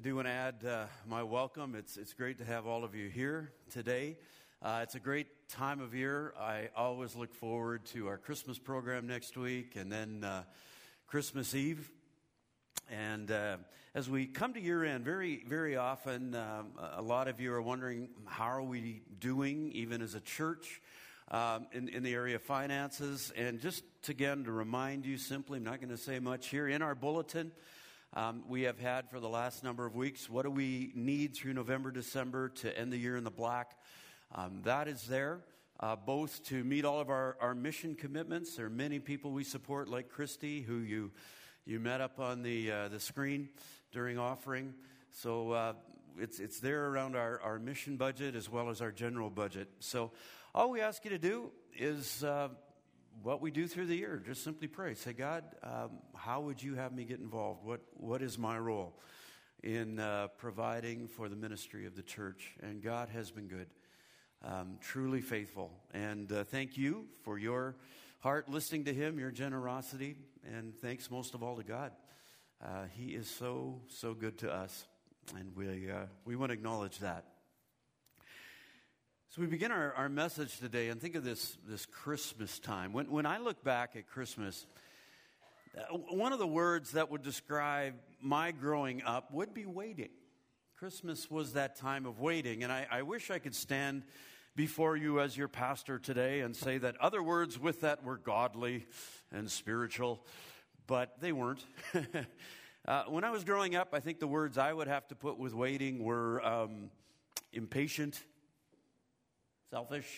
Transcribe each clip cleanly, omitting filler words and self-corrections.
do want to add my welcome. It's great to have all of you here today. It's a great time of year. I always look forward to our Christmas program next week and then Christmas Eve. And as we come to year end, very, very often, a lot of you are wondering, how are we doing, even as a church, in the area of finances? And just again, to remind you simply, I'm not going to say much here, in our bulletin, we have had for the last number of weeks, what do we need through November, December to end the year in the black? That is there, both to meet all of our mission commitments. There are many people we support, like Christy, who you met up on the screen during offering. So it's there around our mission budget as well as our general budget. So all we ask you to do is what we do through the year. Just simply pray. Say, God, how would you have me get involved? What is my role in providing for the ministry of the church? And God has been good, truly faithful. And thank you for your heart listening to Him, your generosity, and thanks most of all to God. He is so good to us, and we want to acknowledge that. So we begin our message today, and think of this Christmas time. When I look back at Christmas, one of the words that would describe my growing up would be waiting. Christmas was that time of waiting, and I wish I could stand before you as your pastor today and say that other words with that were godly and spiritual, but they weren't. When I was growing up, I think the words I would have to put with waiting were impatient, selfish,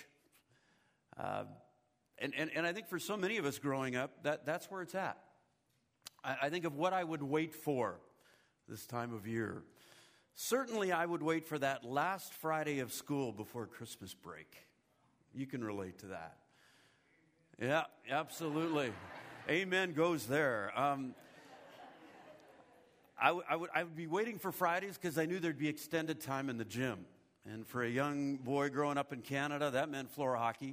and I think for so many of us growing up, that's where it's at. I think of what I would wait for this time of year. Certainly, I would wait for that last Friday of school before Christmas break. You can relate to that. Yeah, absolutely. Amen goes there. I would be waiting for Fridays because I knew there'd be extended time in the gym. And for a young boy growing up in Canada, that meant floor hockey.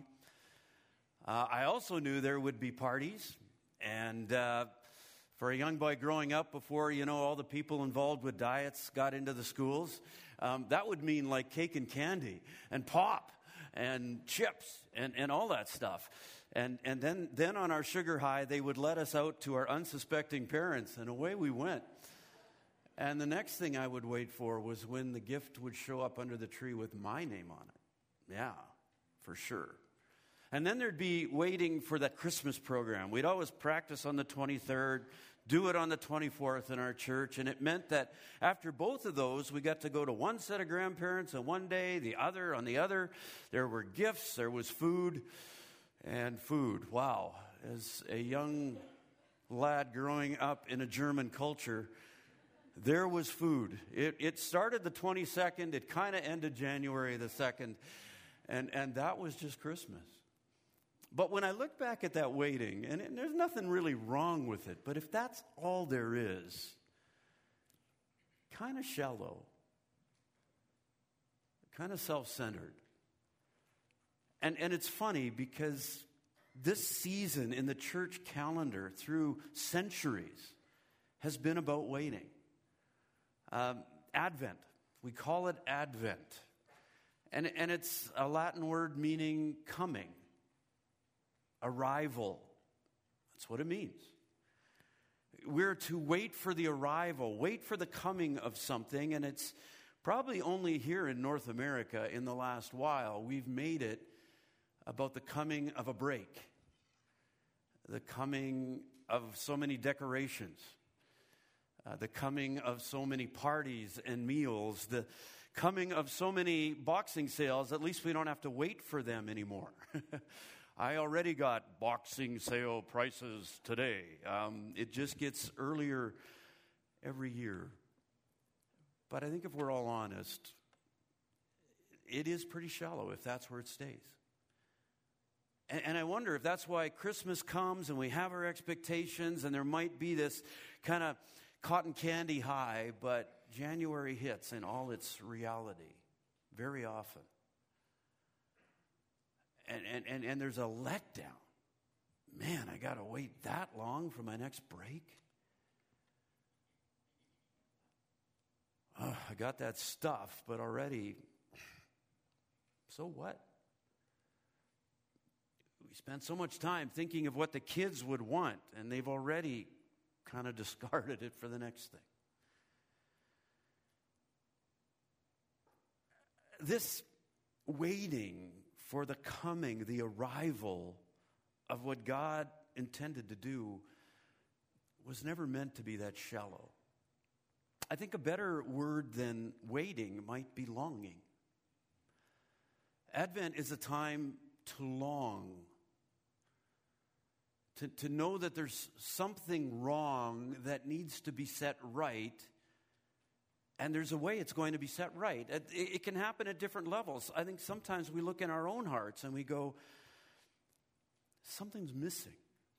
I also knew there would be parties. And for a young boy growing up before, all the people involved with diets got into the schools, that would mean like cake and candy and pop and chips and all that stuff. And then on our sugar high, they would let us out to our unsuspecting parents, and away we went. And the next thing I would wait for was when the gift would show up under the tree with my name on it. Yeah, for sure. And then there'd be waiting for that Christmas program. We'd always practice on the 23rd, do it on the 24th in our church. And it meant that after both of those, we got to go to one set of grandparents on one day, the other on the other. There were gifts, there was food, and food. Wow. As a young lad growing up in a German culture, there was food. It started the 22nd. It kind of ended January the 2nd. And that was just Christmas. But when I look back at that waiting, and there's nothing really wrong with it, but if that's all there is, kind of shallow, kind of self-centered. And it's funny because this season in the church calendar through centuries has been about waiting. Advent. We call it Advent. And it's a Latin word meaning coming, arrival. That's what it means. We're to wait for the arrival, wait for the coming of something, and it's probably only here in North America in the last while we've made it about the coming of a break, the coming of so many decorations, the coming of so many parties and meals, the coming of so many boxing sales. At least we don't have to wait for them anymore. I already got boxing sale prices today. It just gets earlier every year. But I think if we're all honest, it is pretty shallow if that's where it stays. And I wonder if that's why Christmas comes and we have our expectations and there might be this kind of cotton candy high, but January hits in all its reality very often. And there's a letdown. Man, I got to wait that long for my next break? oh, I got that stuff, but already, so what? We spent so much time thinking of what the kids would want, and they've already kind of discarded it for the next thing. This waiting for the coming, the arrival of what God intended to do was never meant to be that shallow. I think a better word than waiting might be longing. Advent is a time to long, to know that there's something wrong that needs to be set right, and there's a way it's going to be set right. It can happen at different levels. I think sometimes we look in our own hearts and we go, something's missing.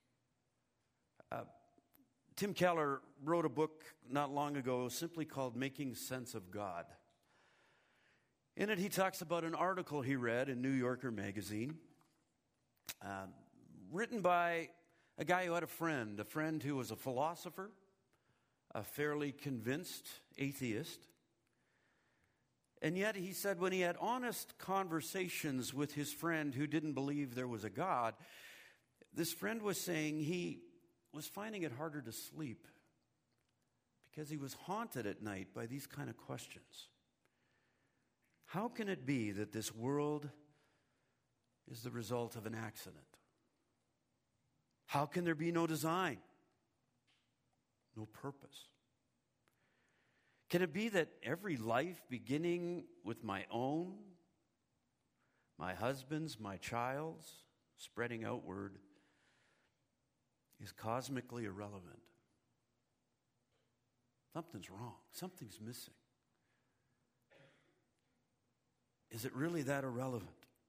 Tim Keller wrote a book not long ago simply called Making Sense of God. In it, he talks about an article he read in New Yorker magazine, written by a guy who had a friend who was a philosopher, a fairly convinced atheist. And yet, he said, when he had honest conversations with his friend who didn't believe there was a God, this friend was saying he was finding it harder to sleep because he was haunted at night by these kind of questions. How can it be that this world is the result of an accident? How can there be no design, no purpose? Can it be that every life, beginning with my own, my husband's, my child's, spreading outward, is cosmically irrelevant? Something's wrong. Something's missing. Is it really that irrelevant?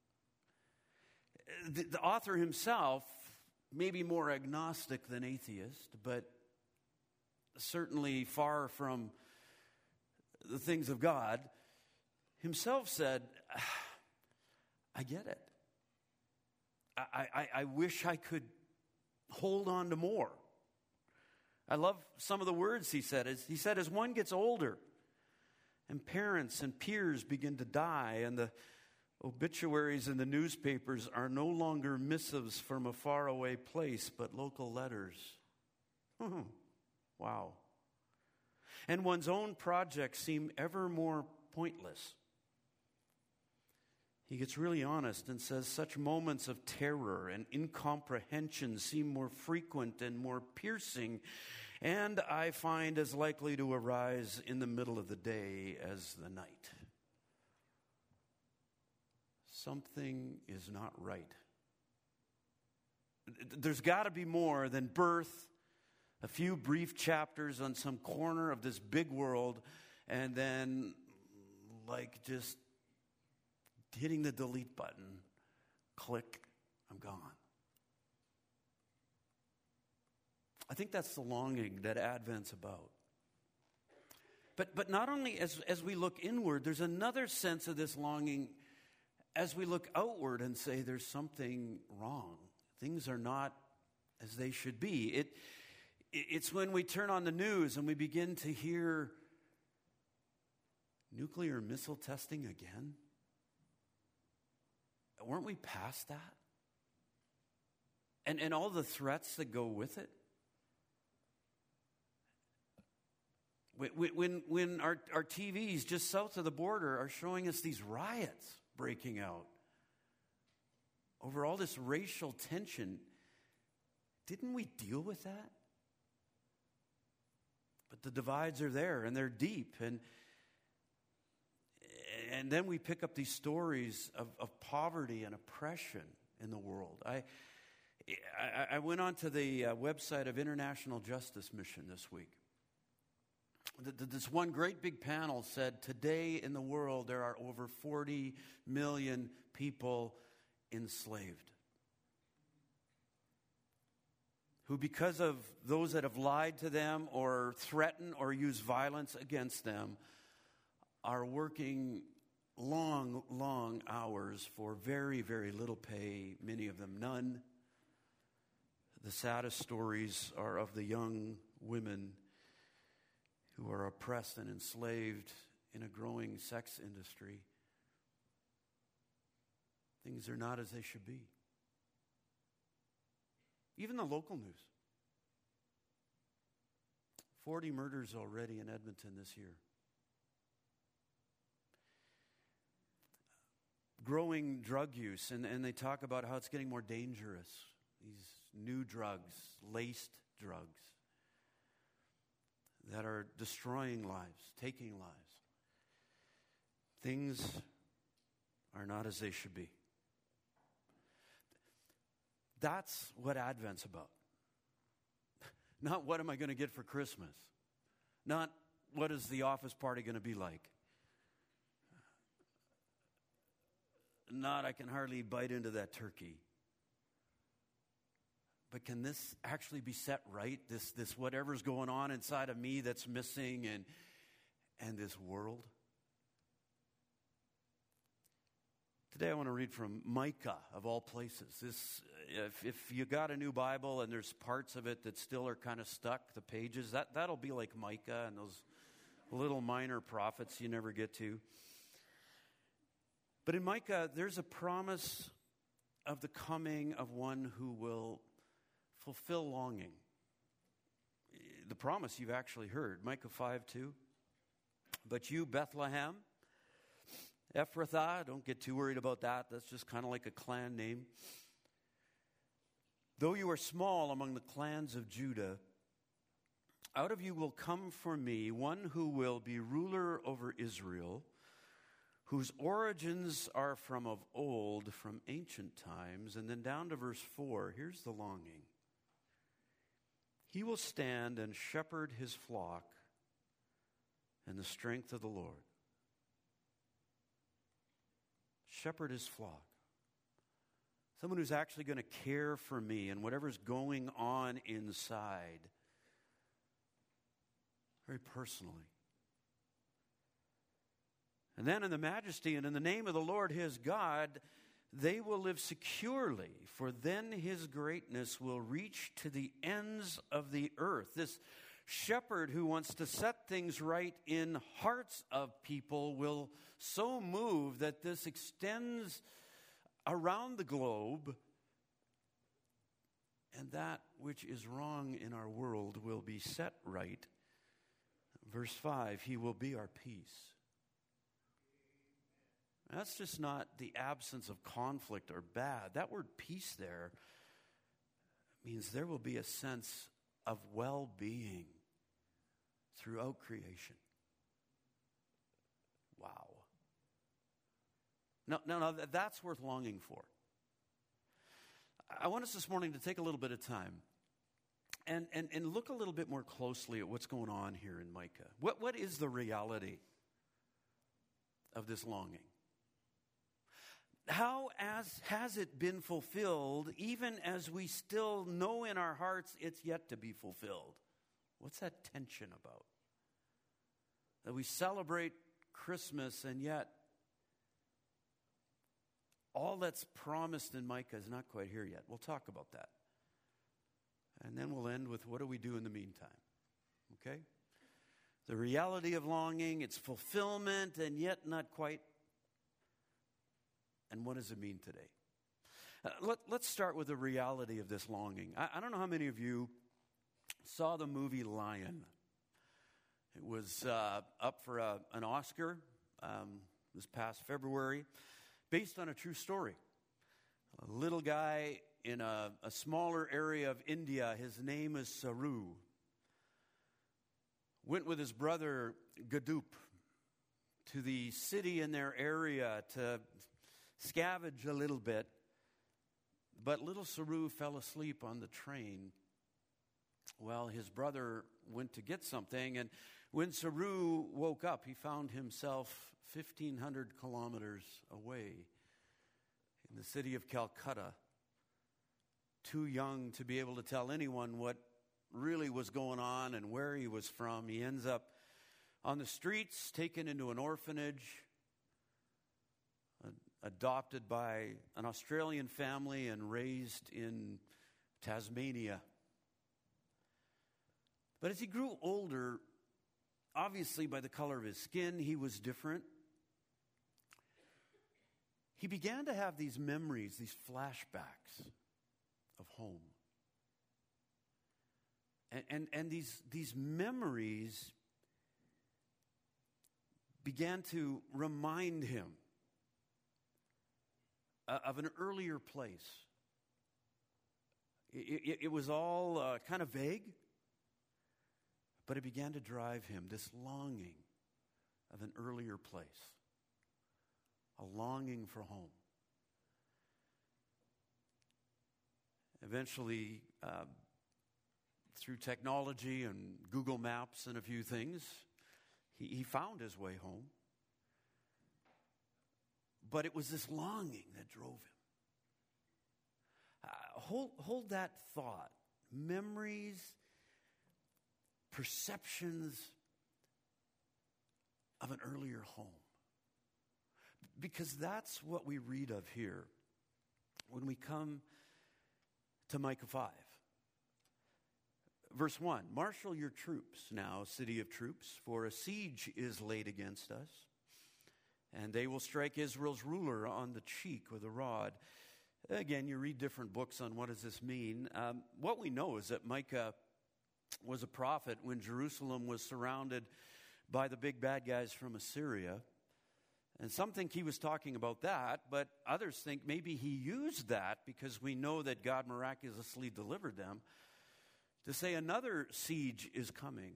The author himself may be more agnostic than atheist, but certainly far from the things of God, himself said, I get it. I wish I could hold on to more. I love some of the words he said. He said, as one gets older and parents and peers begin to die and the obituaries in the newspapers are no longer missives from a faraway place, but local letters. Wow. And one's own projects seem ever more pointless. He gets really honest and says such moments of terror and incomprehension seem more frequent and more piercing, and I find as likely to arise in the middle of the day as the night. Something is not right. There's got to be more than birth, a few brief chapters on some corner of this big world, and then like just hitting the delete button, click, I'm gone. I think that's the longing that Advent's about. But not only as we look inward, there's another sense of this longing as we look outward and say there's something wrong. Things are not as they should be. It's when we turn on the news and we begin to hear nuclear missile testing again. Weren't we past that? And all the threats that go with it? When our TVs just south of the border are showing us these riots breaking out over all this racial tension, didn't we deal with that? But the divides are there and they're deep, and then we pick up these stories of poverty and oppression in the world. I went onto the website of International Justice Mission this week. This one great big panel said, today in the world there are over 40 million people enslaved, who because of those that have lied to them or threatened or used violence against them are working long, long hours for very, very little pay, many of them none. The saddest stories are of the young women who are oppressed and enslaved in a growing sex industry. Things are not as they should be. Even the local news. 40 murders already in Edmonton this year. Growing drug use, and they talk about how it's getting more dangerous. These new drugs, laced drugs, that are destroying lives, taking lives. Things are not as they should be. That's what Advent's about. Not what am I going to get for Christmas. Not what is the office party going to be like. Not I can hardly bite into that turkey. But can this actually be set right? This whatever's going on inside of me that's missing and this world? Today I want to read from Micah, of all places. This, if you got a new Bible and there's parts of it that still are kind of stuck, the pages, that'll be like Micah and those little minor prophets you never get to. But in Micah, there's a promise of the coming of one who will fulfill longing. The promise you've actually heard, Micah 5:2. But you, Bethlehem, Ephrathah, don't get too worried about that. That's just kind of like a clan name. Though you are small among the clans of Judah, out of you will come for me one who will be ruler over Israel, whose origins are from of old, from ancient times. And then down to verse 4, here's the longing. He will stand and shepherd his flock in the strength of the Lord. Shepherd his flock. Someone who's actually going to care for me and whatever's going on inside, very personally. And then in the majesty and in the name of the Lord his God, they will live securely, for then his greatness will reach to the ends of the earth. This shepherd who wants to set things right in hearts of people will so move that this extends around the globe, and that which is wrong in our world will be set right. Verse 5, he will be our peace. That's just not the absence of conflict or bad. That word peace there means there will be a sense of well-being throughout creation. Wow. Now, that's worth longing for. I want us this morning to take a little bit of time and look a little bit more closely at what's going on here in Micah. What is the reality of this longing? How has it been fulfilled, even as we still know in our hearts it's yet to be fulfilled? What's that tension about? That we celebrate Christmas, and yet all that's promised in Micah is not quite here yet. We'll talk about that. And then we'll end with what do we do in the meantime? Okay? The reality of longing, its fulfillment, and yet not quite. And what does it mean today? Let's start with the reality of this longing. I don't know how many of you saw the movie Lion. It was up for an Oscar this past February, based on a true story. A little guy in a smaller area of India, his name is Saru, went with his brother Gadup to the city in their area to scavenge a little bit, but little Saru fell asleep on the train while his brother went to get something, and when Saru woke up, he found himself 1,500 kilometers away in the city of Calcutta, too young to be able to tell anyone what really was going on and where he was from. He ends up on the streets, taken into an orphanage, adopted by an Australian family and raised in Tasmania. But as he grew older, obviously by the color of his skin, he was different. He began to have these memories, these flashbacks of home. And these memories began to remind him of an earlier place. It was all kind of vague, but it began to drive him, this longing of an earlier place, a longing for home. Eventually, through technology and Google Maps and a few things, he found his way home. But it was this longing that drove him. Hold that thought. Memories, perceptions of an earlier home. Because that's what we read of here when we come to Micah 5. Verse 1, marshal your troops now, city of troops, for a siege is laid against us, and they will strike Israel's ruler on the cheek with a rod. Again, you read different books on what does this mean. What we know is that Micah was a prophet when Jerusalem was surrounded by the big bad guys from Assyria. And some think he was talking about that, but others think maybe he used that because we know that God miraculously delivered them to say another siege is coming.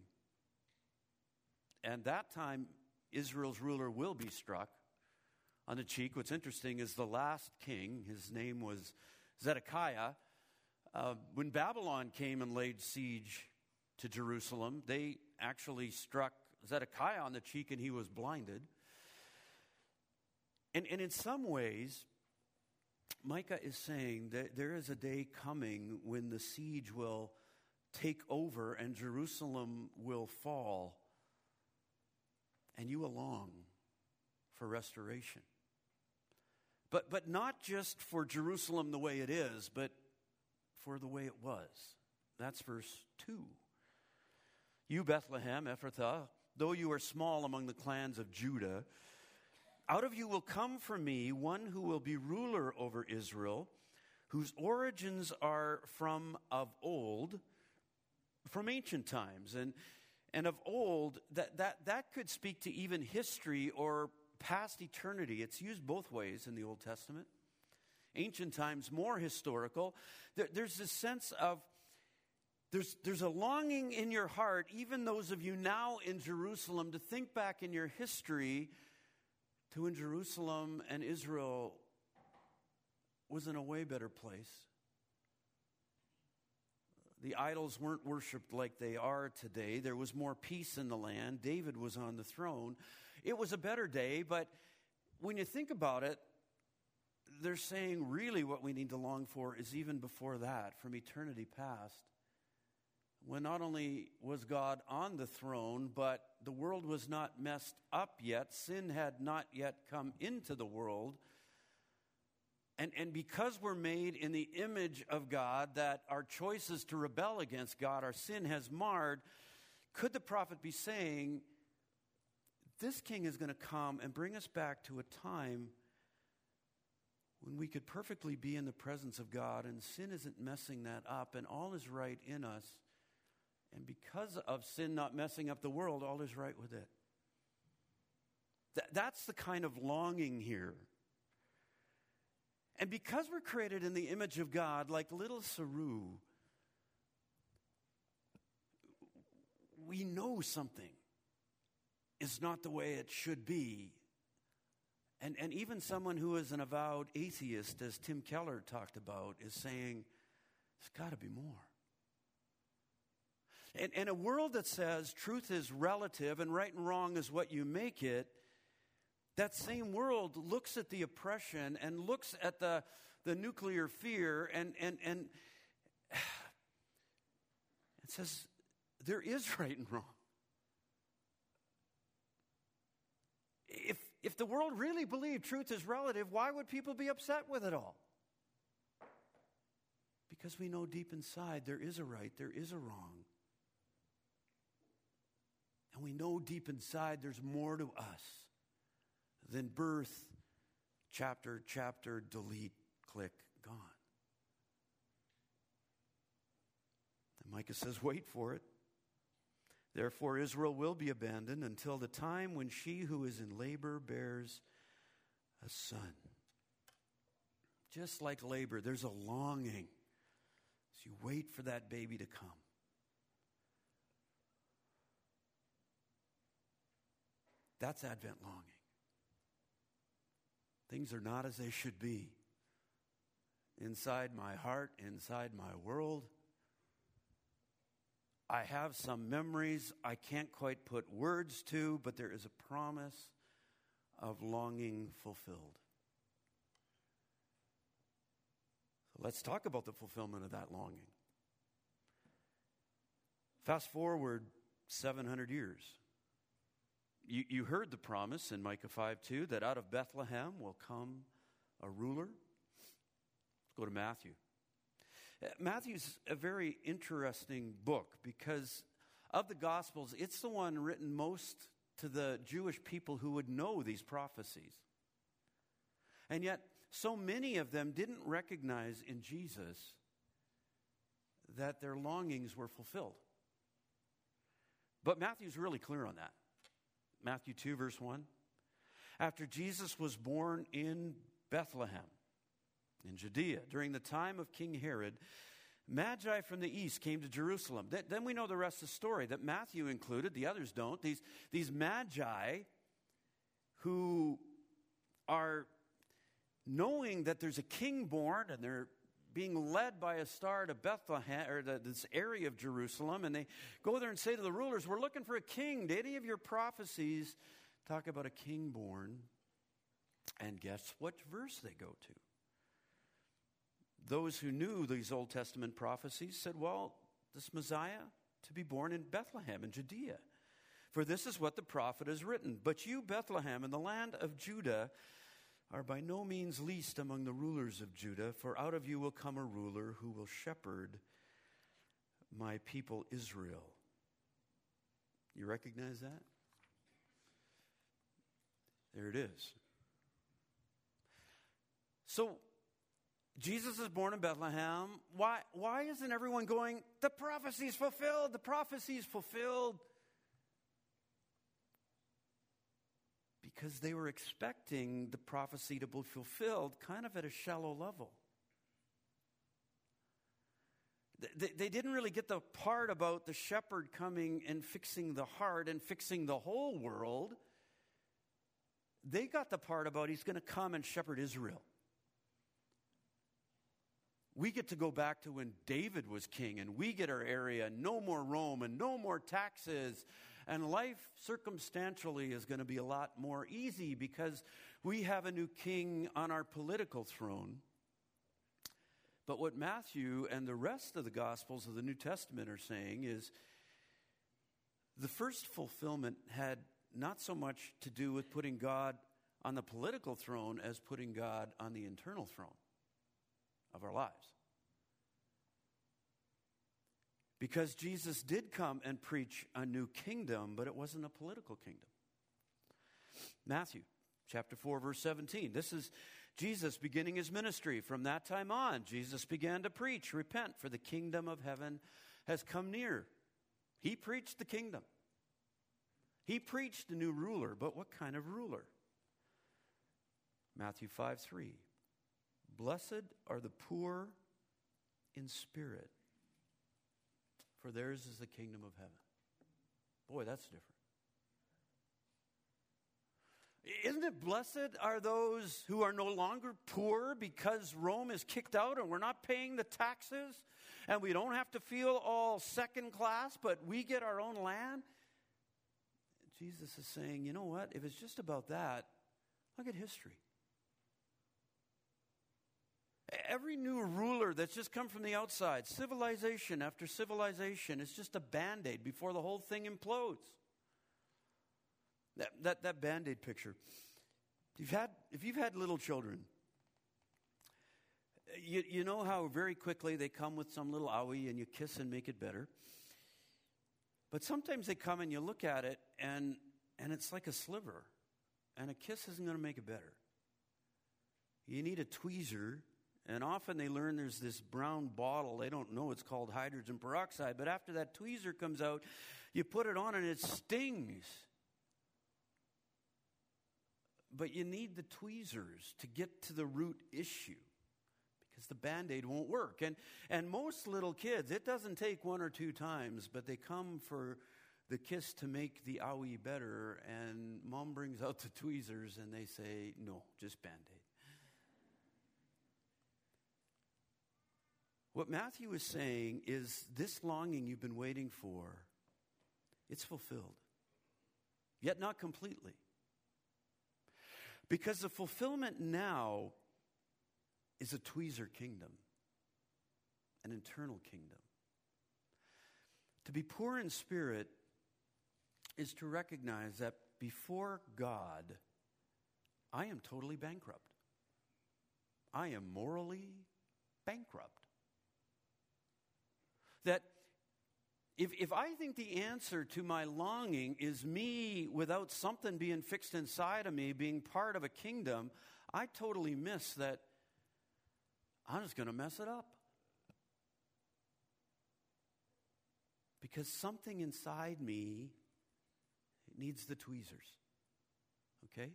And that time, Israel's ruler will be struck on the cheek. What's interesting is the last king, his name was Zedekiah. When Babylon came and laid siege to Jerusalem, they actually struck Zedekiah on the cheek and he was blinded. And in some ways, Micah is saying that there is a day coming when the siege will take over and Jerusalem will fall, and you will long for restoration. But not just for Jerusalem the way it is, but for the way it was. That's verse 2. You, Bethlehem, Ephrathah, though you are small among the clans of Judah, out of you will come for me one who will be ruler over Israel, whose origins are from of old, from ancient times. And of old, that could speak to even history or past eternity. It's used both ways in the Old Testament. Ancient times, more historical. There's this sense of, there's a longing in your heart, even those of you now in Jerusalem, to think back in your history to when Jerusalem and Israel was in a way better place. The idols weren't worshipped like they are today. There was more peace in the land. David was on the throne. It was a better day, but when you think about it, they're saying really what we need to long for is even before that, from eternity past, when not only was God on the throne, but the world was not messed up yet. Sin had not yet come into the world. And because we're made in the image of God, that our choices to rebel against God, our sin has marred, could the prophet be saying, this king is going to come and bring us back to a time when we could perfectly be in the presence of God and sin isn't messing that up and all is right in us. And because of sin not messing up the world, all is right with it. That's the kind of longing here. And because we're created in the image of God, like little Saru, we know something is not the way it should be. And even someone who is an avowed atheist, as Tim Keller talked about, is saying, there's got to be more. And a world that says truth is relative and right and wrong is what you make it, that same world looks at the oppression and looks at the nuclear fear and it says there is right and wrong. If the world really believed truth is relative, why would people be upset with it all? Because we know deep inside there is a right, there is a wrong. And we know deep inside there's more to us than birth, chapter, delete, click, gone. And Micah says, wait for it. Therefore, Israel will be abandoned until the time when she who is in labor bears a son. Just like labor, there's a longing as you wait for that baby to come. That's Advent longing. Things are not as they should be. Inside my heart, inside my world, I have some memories I can't quite put words to, but there is a promise of longing fulfilled. So let's talk about the fulfillment of that longing. Fast forward 700 years. You heard the promise in Micah 5:2 that out of Bethlehem will come a ruler. Let's go to Matthew. Matthew's a very interesting book because of the Gospels, it's the one written most to the Jewish people who would know these prophecies. And yet, so many of them didn't recognize in Jesus that their longings were fulfilled. But Matthew's really clear on that. Matthew 2, verse 1. After Jesus was born in Bethlehem, in Judea, during the time of King Herod, Magi from the east came to Jerusalem. Then we know the rest of the story, that Matthew included, the others don't. These Magi who are knowing that there's a king born, and they're being led by a star to Bethlehem, or this area of Jerusalem, and they go there and say to the rulers, we're looking for a king. Did any of your prophecies talk about a king born? And guess what verse they go to? Those who knew these Old Testament prophecies said, well, this Messiah to be born in Bethlehem in Judea. For this is what the prophet has written. But you, Bethlehem, in the land of Judah, are by no means least among the rulers of Judah, for out of you will come a ruler who will shepherd my people Israel. You recognize that? There it is. So, Jesus is born in Bethlehem. Why isn't everyone going, the prophecy's fulfilled, the prophecy's fulfilled? Because they were expecting the prophecy to be fulfilled kind of at a shallow level. They didn't really get the part about the shepherd coming and fixing the heart and fixing the whole world. They got the part about he's going to come and shepherd Israel. We get to go back to when David was king, and we get our area, no more Rome and no more taxes. And life circumstantially is going to be a lot more easy because we have a new king on our political throne. But what Matthew and the rest of the Gospels of the New Testament are saying is the first fulfillment had not so much to do with putting God on the political throne as putting God on the eternal throne of our lives. Because Jesus did come and preach a new kingdom, but it wasn't a political kingdom. Matthew chapter 4, verse 17. This is Jesus beginning his ministry. From that time on, Jesus began to preach, repent, for the kingdom of heaven has come near. He preached the kingdom. He preached a new ruler, but what kind of ruler? Matthew 5:3. Blessed are the poor in spirit, for theirs is the kingdom of heaven. Boy, that's different. Isn't it blessed are those who are no longer poor because Rome is kicked out and we're not paying the taxes and we don't have to feel all second class, but we get our own land? Jesus is saying, you know what? If it's just about that, look at history. Every new ruler that's just come from the outside, civilization after civilization, is just a Band-Aid before the whole thing implodes. That Band-Aid picture. If you've had little children, you know how very quickly they come with some little owie and you kiss and make it better. But sometimes they come and you look at it and it's like a sliver. And a kiss isn't going to make it better. You need a tweezer. And often they learn there's this brown bottle. They don't know it's called hydrogen peroxide. But after that tweezer comes out, you put it on and it stings. But you need the tweezers to get to the root issue, because the Band-Aid won't work. And most little kids, it doesn't take one or two times, but they come for the kiss to make the owie better, and mom brings out the tweezers and they say, no, just Band-Aid. What Matthew is saying is this longing you've been waiting for, it's fulfilled, yet not completely. Because the fulfillment now is a tweezer kingdom, an eternal kingdom. To be poor in spirit is to recognize that before God, I am totally bankrupt. I am morally bankrupt. That if I think the answer to my longing is me without something being fixed inside of me, being part of a kingdom, I totally miss that I'm just going to mess it up. Because something inside me needs the tweezers. Okay?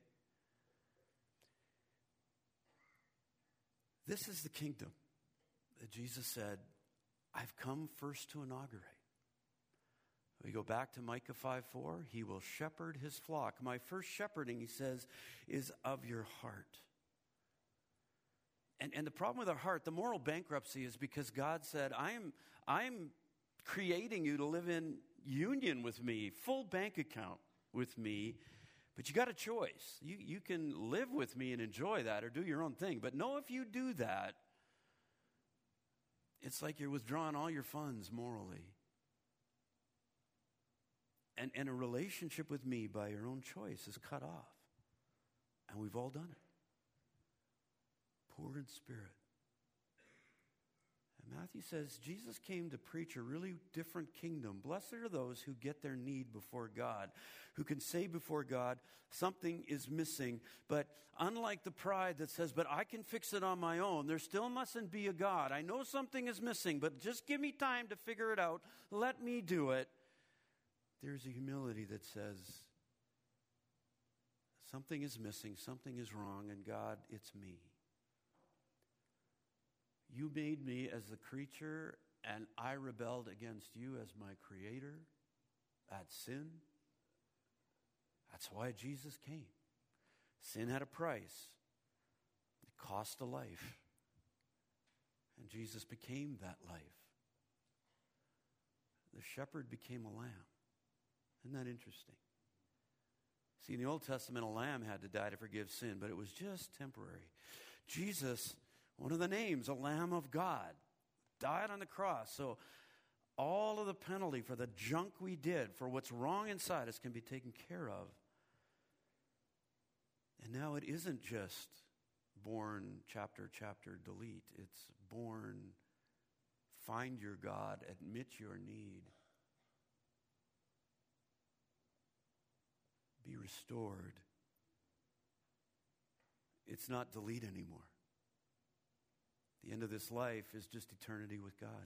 This is the kingdom that Jesus said, I've come first to inaugurate. We go back to Micah 5:4. He will shepherd his flock. My first shepherding, he says, is of your heart. And the problem with our heart, the moral bankruptcy, is because God said, I'm creating you to live in union with me, full bank account with me, but you got a choice. You can live with me and enjoy that or do your own thing. But no, if you do that, it's like you're withdrawing all your funds morally. And a relationship with me by your own choice is cut off. And we've all done it. Poor in spirit. And Matthew says Jesus came to preach a really different kingdom. Blessed are those who get their need before God, who can say before God, something is missing. But unlike the pride that says, but I can fix it on my own, there still mustn't be a God. I know something is missing, but just give me time to figure it out. Let me do it. There's a humility that says, something is missing, something is wrong, and God, it's me. You made me as the creature, and I rebelled against you as my creator. That's sin. That's why Jesus came. Sin had a price. It cost a life. And Jesus became that life. The shepherd became a lamb. Isn't that interesting? See, in the Old Testament, a lamb had to die to forgive sin, but it was just temporary. Jesus, one of the names, a Lamb of God, died on the cross. So all of the penalty for the junk we did, for what's wrong inside us, can be taken care of. And now it isn't just born chapter, delete. It's born find your God, admit your need, be restored. It's not delete anymore. The end of this life is just eternity with God.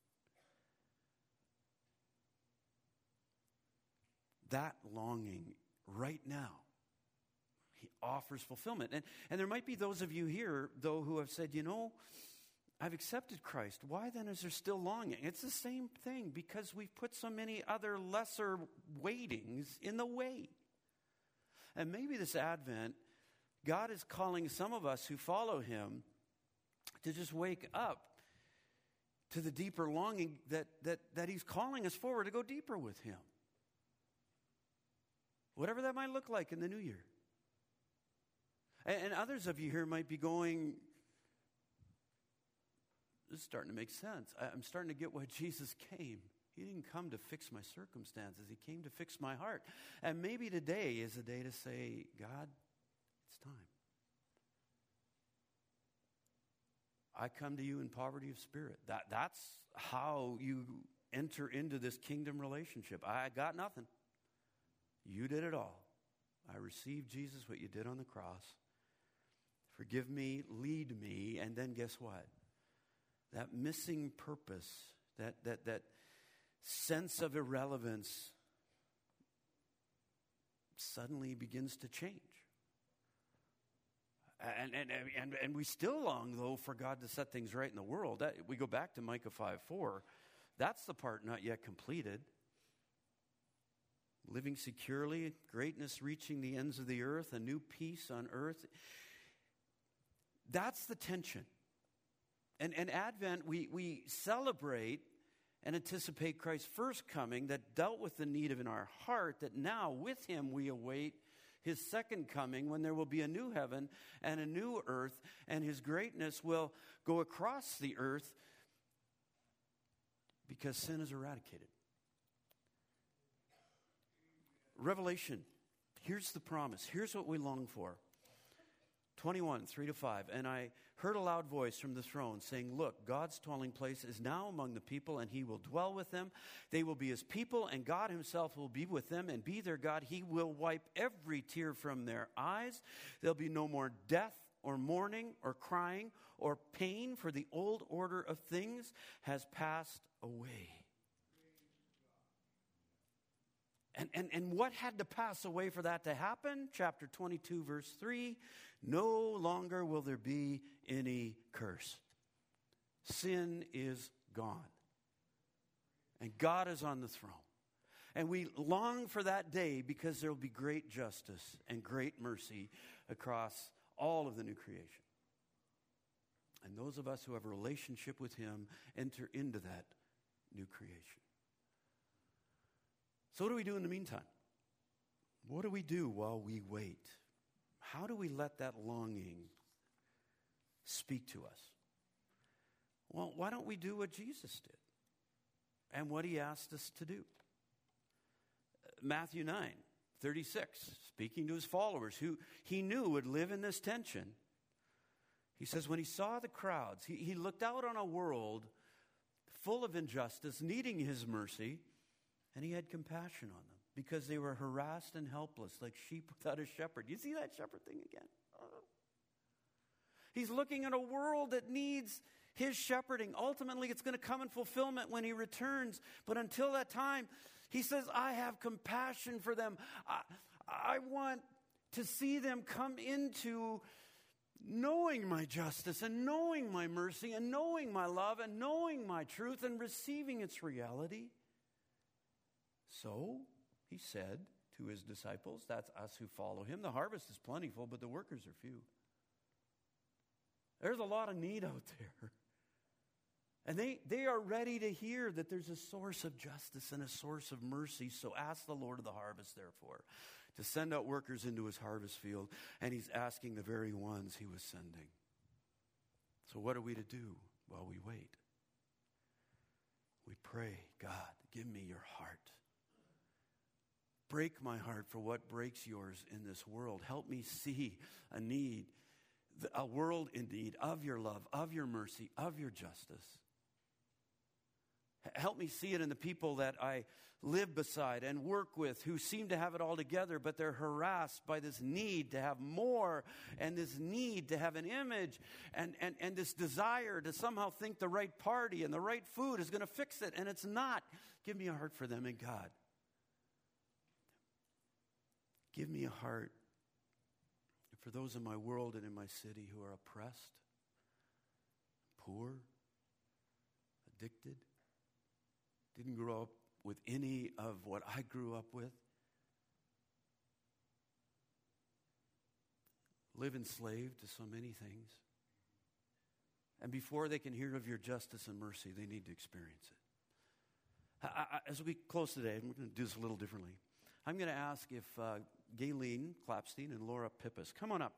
That longing right now, he offers fulfillment. And there might be those of you here, though, who have said, I've accepted Christ. Why then is there still longing? It's the same thing, because we've put so many other lesser waitings in the way. And maybe this Advent, God is calling some of us who follow him to just wake up to the deeper longing that he's calling us forward to go deeper with him. Whatever that might look like in the new year. And others of you here might be going, this is starting to make sense. I'm starting to get why Jesus came. He didn't come to fix my circumstances. He came to fix my heart. And maybe today is a day to say, God, it's time. I come to you in poverty of spirit. That's how you enter into this kingdom relationship. I got nothing. You did it all. I received, Jesus, what you did on the cross. Forgive me, lead me, and then guess what? That missing purpose, that sense of irrelevance suddenly begins to change. And we still long, though, for God to set things right in the world. We go back to Micah 5:4. That's the part not yet completed. Living securely, greatness reaching the ends of the earth, a new peace on earth. That's the tension. And Advent, we celebrate and anticipate Christ's first coming that dealt with the need in our heart, that now with him we await his second coming when there will be a new heaven and a new earth, and his greatness will go across the earth because sin is eradicated. Revelation, here's the promise. Here's what we long for. 21, 3-5. And I heard a loud voice from the throne saying, look, God's dwelling place is now among the people, and he will dwell with them. They will be his people, and God himself will be with them and be their God. He will wipe every tear from their eyes. There'll be no more death or mourning or crying or pain, for the old order of things has passed away. And what had to pass away for that to happen? Chapter 22, verse 3, no longer will there be any curse. Sin is gone. And God is on the throne. And we long for that day because there will be great justice and great mercy across all of the new creation. And those of us who have a relationship with him enter into that new creation. So what do we do in the meantime? What do we do while we wait? How do we let that longing speak to us? Well, why don't we do what Jesus did and what he asked us to do? Matthew 9:36, speaking to his followers who he knew would live in this tension. He says, when he saw the crowds, he looked out on a world full of injustice, needing his mercy, and he had compassion on them because they were harassed and helpless like sheep without a shepherd. You see that shepherd thing again? Oh. He's looking at a world that needs his shepherding. Ultimately, it's going to come in fulfillment when he returns. But until that time, he says, I have compassion for them. I want to see them come into knowing my justice and knowing my mercy and knowing my love and knowing my truth and receiving its reality. So he said to his disciples, that's us who follow him, the harvest is plentiful, but the workers are few. There's a lot of need out there. And they are ready to hear that there's a source of justice and a source of mercy. So ask the Lord of the harvest, therefore, to send out workers into his harvest field. And he's asking the very ones he was sending. So what are we to do while we wait? We pray, God, give me your heart. Break my heart for what breaks yours in this world. Help me see a need, a world in need of your love, of your mercy, of your justice. Help me see it in the people that I live beside and work with who seem to have it all together, but they're harassed by this need to have more and this need to have an image and this desire to somehow think the right party and the right food is going to fix it, and it's not. Give me a heart for them, and God, give me a heart for those in my world and in my city who are oppressed, poor, addicted, didn't grow up with any of what I grew up with, live enslaved to so many things. And before they can hear of your justice and mercy, they need to experience it. As we close today, and we're going to do this a little differently, I'm going to ask if Gayleen Clapstein and Laura Pippas, come on up.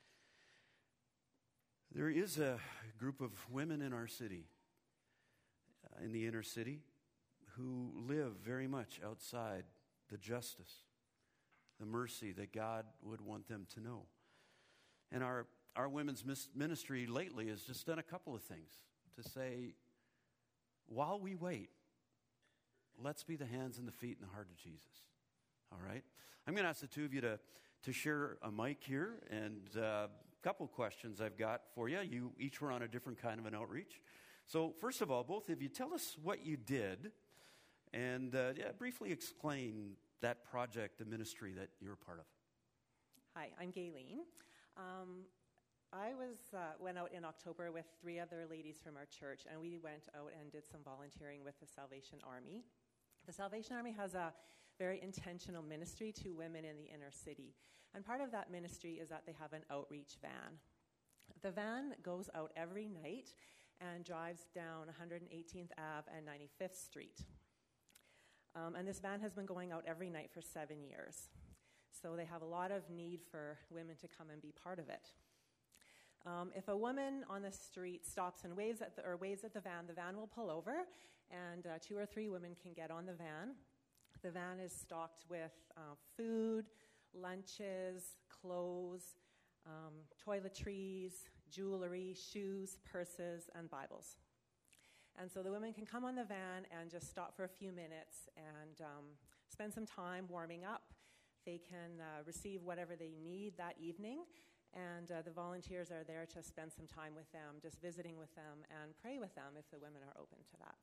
There is a group of women in our city, in the inner city, who live very much outside the justice, the mercy that God would want them to know. And our women's ministry lately has just done a couple of things to say, while we wait, let's be the hands and the feet and the heart of Jesus. All right? I'm going to ask the two of you to share a mic here, and a couple questions I've got for you. You each were on a different kind of an outreach. So first of all, both of you, tell us what you did, and briefly explain that project, the ministry that you're a part of. Hi, I'm Gayleen. I went out in October with 3 other ladies from our church, and we went out and did some volunteering with the Salvation Army. The Salvation Army has a very intentional ministry to women in the inner city, and part of that ministry is that they have an outreach van. The van goes out every night and drives down 118th Ave and 95th Street. And this van has been going out every night for 7 years. So they have a lot of need for women to come and be part of it. If a woman on the street stops and waves at the van will pull over, and 2 or 3 women can get on the van. The van is stocked with food, lunches, clothes, toiletries, jewelry, shoes, purses, and Bibles. And so the women can come on the van and just stop for a few minutes and spend some time warming up. They can receive whatever they need that evening, and the volunteers are there to spend some time with them, just visiting with them and pray with them if the women are open to that.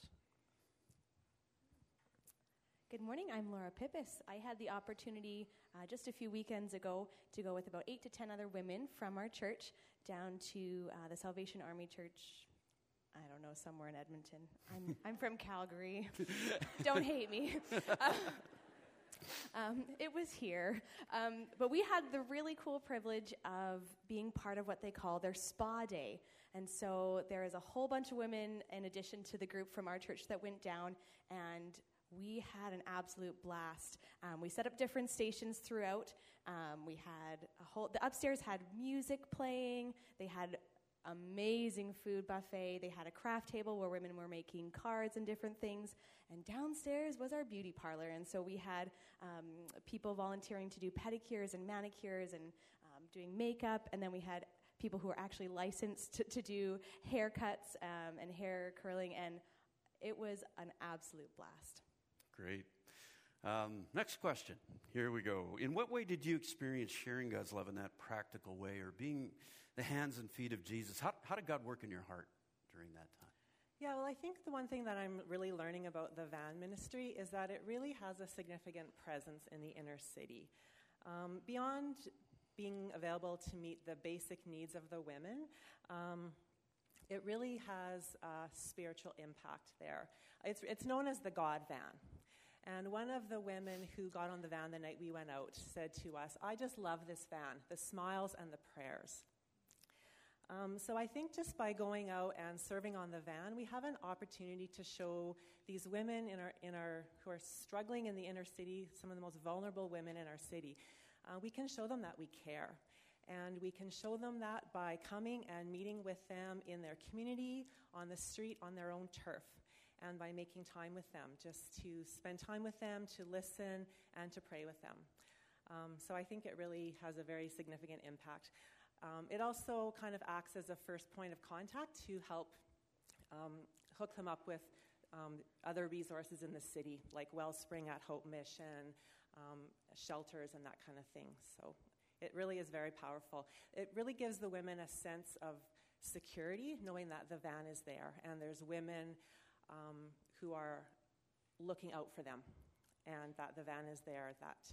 Good morning, I'm Laura Pippis. I had the opportunity just a few weekends ago to go with about 8 to 10 other women from our church down to the Salvation Army Church, I don't know, somewhere in Edmonton. I'm from Calgary. Don't hate me. It was here. But we had the really cool privilege of being part of what they call their spa day. And so there is a whole bunch of women in addition to the group from our church that went down, and we had an absolute blast. We set up different stations throughout. We had the upstairs had music playing. They had amazing food buffet. They had a craft table where women were making cards and different things. And downstairs was our beauty parlor. And so we had people volunteering to do pedicures and manicures and doing makeup. And then we had people who were actually licensed to do haircuts and hair curling. And it was an absolute blast. Great. Next question. Here we go. In what way did you experience sharing God's love in that practical way, or being the hands and feet of Jesus? How did God work in your heart during that time? Yeah, well, I think the one thing that I'm really learning about the van ministry is that it really has a significant presence in the inner city. Beyond being available to meet the basic needs of the women, it really has a spiritual impact there. It's known as the God van. And one of the women who got on the van the night we went out said to us, "I just love this van, the smiles and the prayers." So I think just by going out and serving on the van, we have an opportunity to show these women who are struggling in the inner city, some of the most vulnerable women in our city, we can show them that we care. And we can show them that by coming and meeting with them in their community, on the street, on their own turf, and by making time with them, just to spend time with them, to listen, and to pray with them. So I think it really has a very significant impact. It also kind of acts as a first point of contact to help hook them up with other resources in the city, like Wellspring at Hope Mission, shelters, and that kind of thing. So it really is very powerful. It really gives the women a sense of security, knowing that the van is there, and there's women who are looking out for them, and that the van is there, that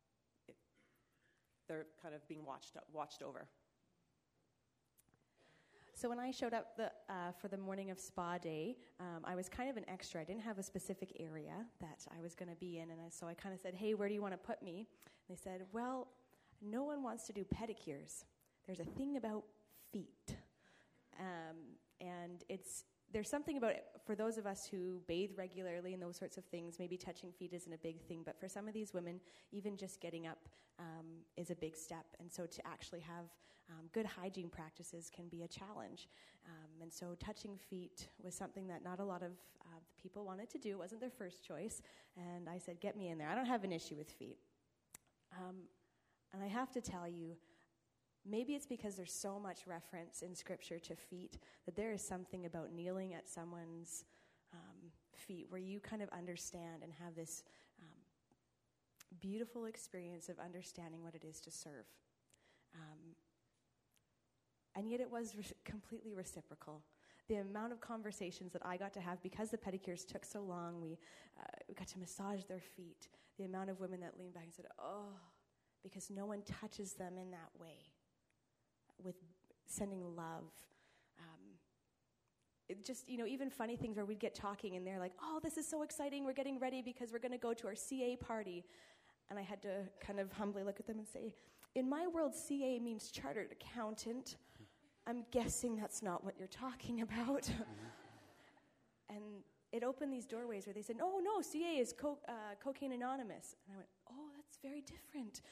they're kind of being watched over. So when I showed up for the morning of spa day, I was kind of an extra. I didn't have a specific area that I was going to be in, and so I kind of said, "Hey, where do you want to put me?" And they said, "Well, no one wants to do pedicures. There's a thing about feet." And there's something about it, for those of us who bathe regularly and those sorts of things, maybe touching feet isn't a big thing, but for some of these women, even just getting up is a big step. And so to actually have good hygiene practices can be a challenge. And so touching feet was something that not a lot of the people wanted to do. It wasn't their first choice. And I said, "Get me in there. I don't have an issue with feet." And I have to tell you, maybe it's because there's so much reference in Scripture to feet that there is something about kneeling at someone's feet where you kind of understand and have this beautiful experience of understanding what it is to serve. And yet it was completely reciprocal. The amount of conversations that I got to have, because the pedicures took so long, we got to massage their feet. The amount of women that leaned back and said, oh, because no one touches them in that way, with sending love. It just, even funny things where we'd get talking and they're like, oh, this is so exciting. We're getting ready because we're going to go to our CA party. And I had to kind of humbly look at them and say, in my world, CA means chartered accountant. I'm guessing that's not what you're talking about. And it opened these doorways where they said, oh, no, CA is Cocaine Anonymous. And I went, oh, that's very different.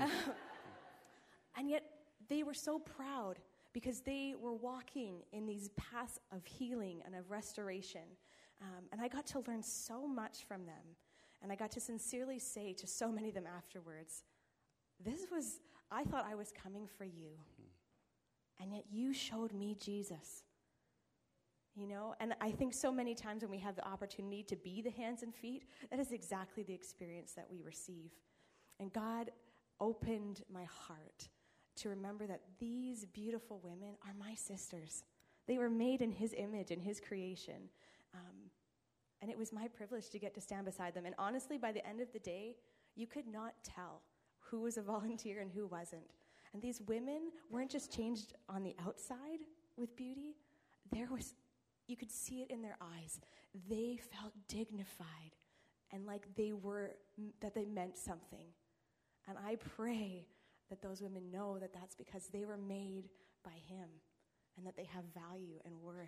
And yet they were so proud because they were walking in these paths of healing and of restoration. And I got to learn so much from them. And I got to sincerely say to so many of them afterwards, I thought I was coming for you. And yet you showed me Jesus. And I think so many times when we have the opportunity to be the hands and feet, that is exactly the experience that we receive. And God opened my heart to remember that these beautiful women are my sisters. They were made in his image, in his creation. And it was my privilege to get to stand beside them. And honestly, by the end of the day, you could not tell who was a volunteer and who wasn't. And these women weren't just changed on the outside with beauty. You could see it in their eyes. They felt dignified and like that they meant something. And I pray that those women know that that's because they were made by him and that they have value and worth.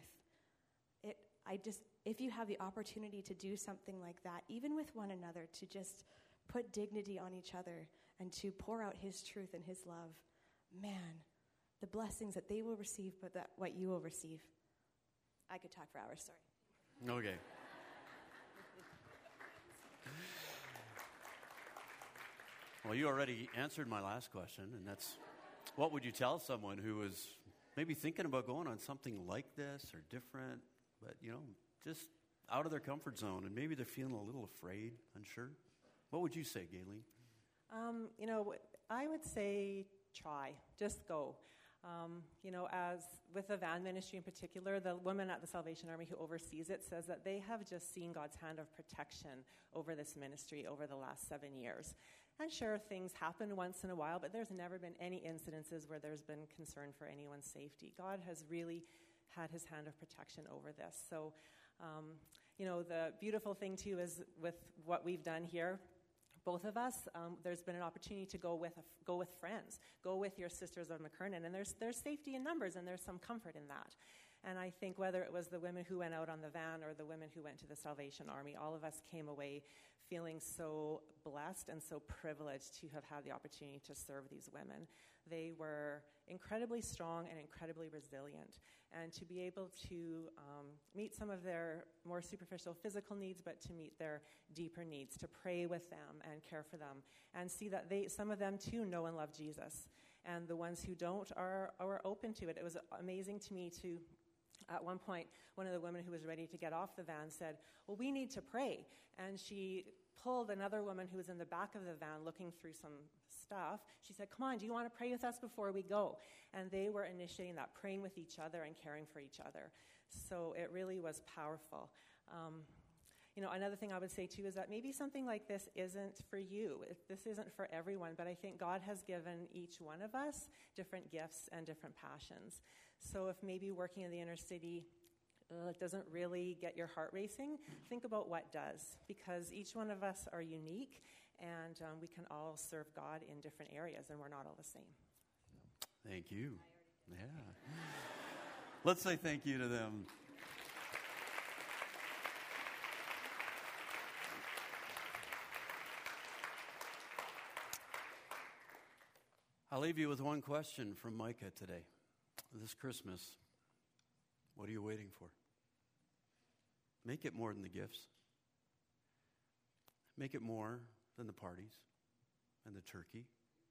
If you have the opportunity to do something like that, even with one another, to just put dignity on each other and to pour out his truth and his love, man, the blessings that they will receive, but what you will receive. I could talk for hours, sorry. Okay. Well, you already answered my last question, and that's, what would you tell someone who was maybe thinking about going on something like this or different, but, just out of their comfort zone, and maybe they're feeling a little afraid, unsure? What would you say, Gayleen? I would say try. Just go. As with the van ministry in particular, the woman at the Salvation Army who oversees it says that they have just seen God's hand of protection over this ministry over the last 7 years. And sure, things happen once in a while, but there's never been any incidences where there's been concern for anyone's safety. God has really had his hand of protection over this. So, the beautiful thing too is with what we've done here, both of us, there's been an opportunity to go with friends, go with your sisters of McKernan, and there's safety in numbers, and there's some comfort in that. And I think whether it was the women who went out on the van or the women who went to the Salvation Army, all of us came away feeling so blessed and so privileged to have had the opportunity to serve these women. They were incredibly strong and incredibly resilient. And to be able to meet some of their more superficial physical needs, but to meet their deeper needs, to pray with them and care for them, and see that some of them too know and love Jesus. And the ones who don't are open to it. It was amazing to me to, at one point, one of the women who was ready to get off the van said, well, we need to pray. And she pulled another woman who was in the back of the van looking through some stuff. She said, come on, do you want to pray with us before we go? And they were initiating that, praying with each other and caring for each other. So it really was powerful. Another thing I would say too is that maybe something like this isn't for you. This isn't for everyone, but I think God has given each one of us different gifts and different passions. So if maybe working in the inner city doesn't really get your heart racing, think about what does, because each one of us are unique, and we can all serve God in different areas, and we're not all the same. Thank you. Yeah. Let's say thank you to them. I'll leave you with one question from Micah today. This Christmas, what are you waiting for? Make it more than the gifts. Make it more than the parties and the turkey.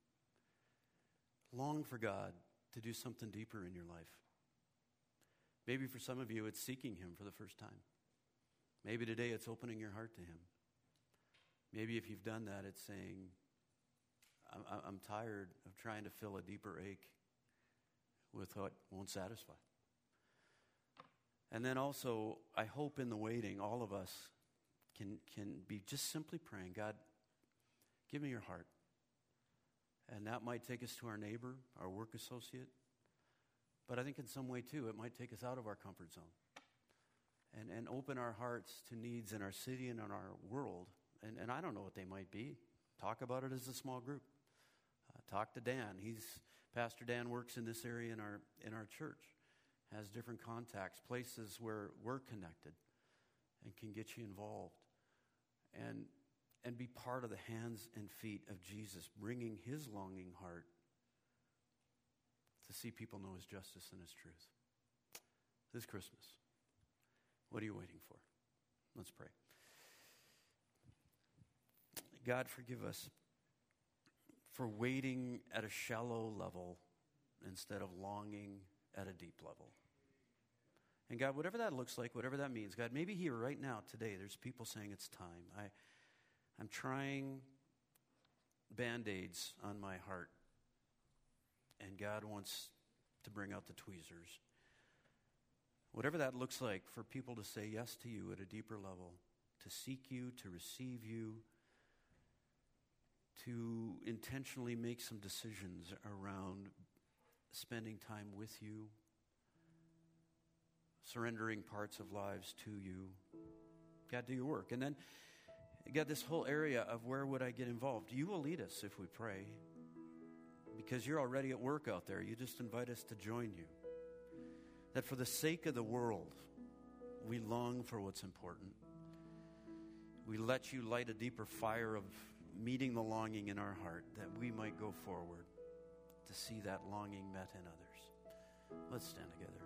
Long for God to do something deeper in your life. Maybe for some of you, it's seeking him for the first time. Maybe today it's opening your heart to him. Maybe if you've done that, it's saying, I'm tired of trying to fill a deeper ache with what won't satisfy. And then also, I hope in the waiting, all of us can be just simply praying, God, give me your heart. And that might take us to our neighbor, our work associate. But I think in some way, too, it might take us out of our comfort zone and open our hearts to needs in our city and in our world. And I don't know what they might be. Talk about it as a small group. Talk to Dan. Pastor Dan works in this area in our church, has different contacts, places where we're connected and can get you involved. And be part of the hands and feet of Jesus, bringing his longing heart to see people know his justice and his truth. This Christmas, what are you waiting for? Let's pray. God, forgive us for waiting at a shallow level instead of longing at a deep level. And God, whatever that looks like, whatever that means, God, maybe here right now, today, there's people saying it's time. I'm trying Band-Aids on my heart, and God wants to bring out the tweezers. Whatever that looks like for people to say yes to you at a deeper level, to seek you, to receive you, to intentionally make some decisions around spending time with you, surrendering parts of lives to you. God, do your work. And then, God, this whole area of where would I get involved? You will lead us if we pray, because you're already at work out there. You just invite us to join you. That for the sake of the world, we long for what's important. We let you light a deeper fire of meeting the longing in our heart, that we might go forward to see that longing met in others. Let's stand together.